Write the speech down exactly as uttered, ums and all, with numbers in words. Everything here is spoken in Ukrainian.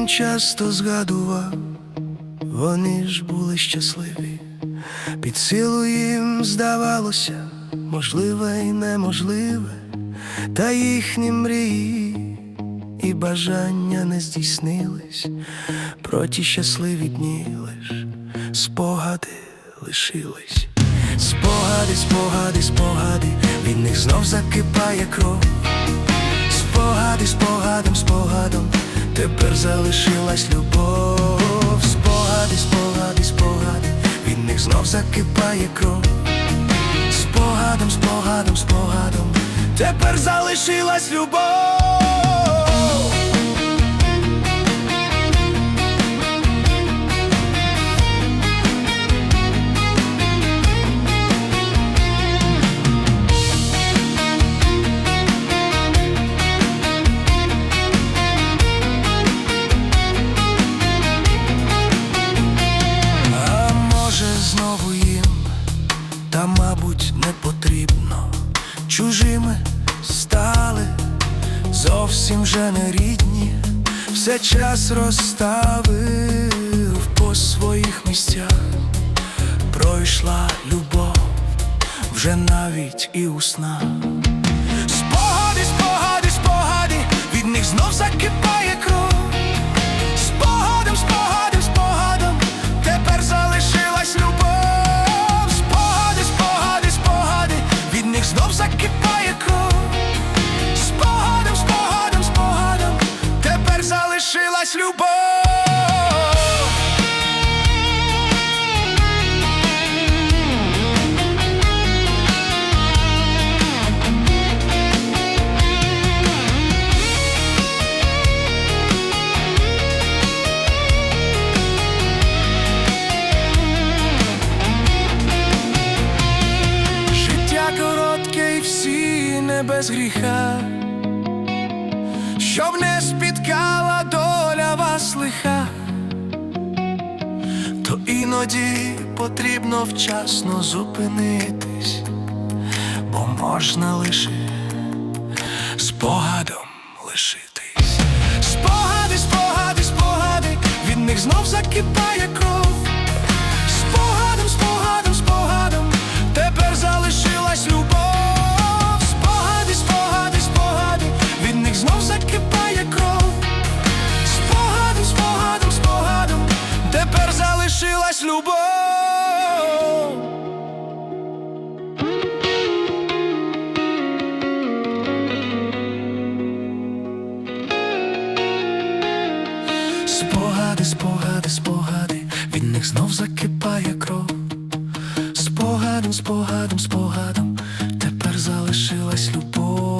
він часто згадував, вони ж були щасливі. Під силу їм здавалося можливе і неможливе, та їхні мрії і бажання не здійснились. Про ті щасливі дні лиш спогади лишились. Спогади, спогади, спогади, від них знов закипає кров. Спогади, спогадом, спогадом, тепер залишилась любов. Спогади, спогади, спогади, від них знов закипає кров. Спогадом, спогадом, спогадом, тепер залишилась любов. Знову їм, та, мабуть, не потрібно. Чужими стали, зовсім вже не рідні. Все час розставив по своїх місцях. Пройшла любов вже навіть і у снах. Спогади, спогади, спогади, від них знов закипає кров. Спогадом, спогадом, спогадом, тепер залишилась любов. Знов закипає кров. Спогадом, спогадом, спогадом, тепер залишилась любов. Коротке і всі не без гріха, щоб не спіткала доля вас лиха, то іноді потрібно вчасно зупинитись, бо можна лише спогадом лишитись. Спогади, спогади, спогади, від них знов закипає кров. Спогадом, спогадом, спогадом, тепер залишилась любов. Спогади, спогади, спогади, від них знов закипає кров. Спогадом, спогадом, спогадом, тепер залишилась любов. Спогади, спогади, спогади, від них знов закипає кров. Спогадом, спогадом, спогадом, тепер залишилась любов.